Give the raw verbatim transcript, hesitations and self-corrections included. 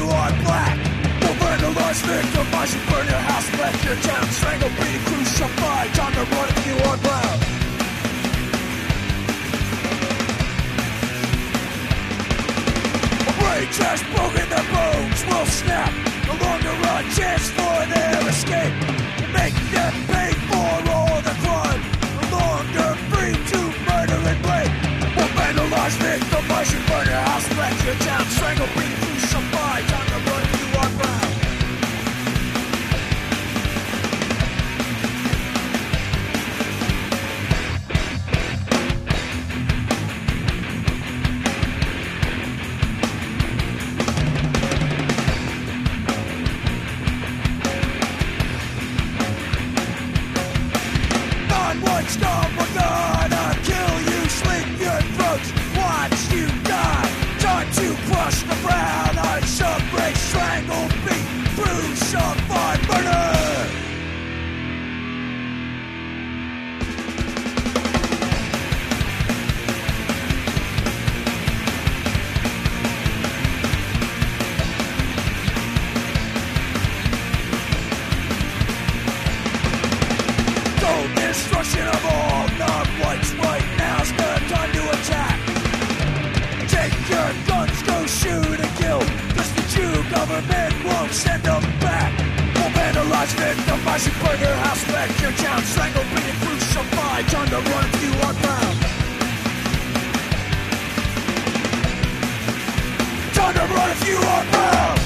are black. We'll vandalize, victimize, and burn your house, wreck your town, strangle, beat, and crucify. Time to run if you are proud. Rage has broken their bones, will snap. No longer a chance for their escape. Make them pay for all the crime. No longer free to murder and rape. We'll vandalize, victimize, and burn your house, wreck your town, strangle, beat, and crucify. Time to run if you are proud. Once gone, we're gonna kill you, slit your throats, watch you die. Time to crush the brown eyes, break, strangle, beat, crucify, murder. Destruction of all non-whites, right now's the time to attack. Take your guns, go shoot and kill, cause the Jew government won't send them back. We'll vandalize, victimize, and burn your house, wreck your town, strangle, beat, and crucify. Time to run if you are proud. Time to run if you are proud.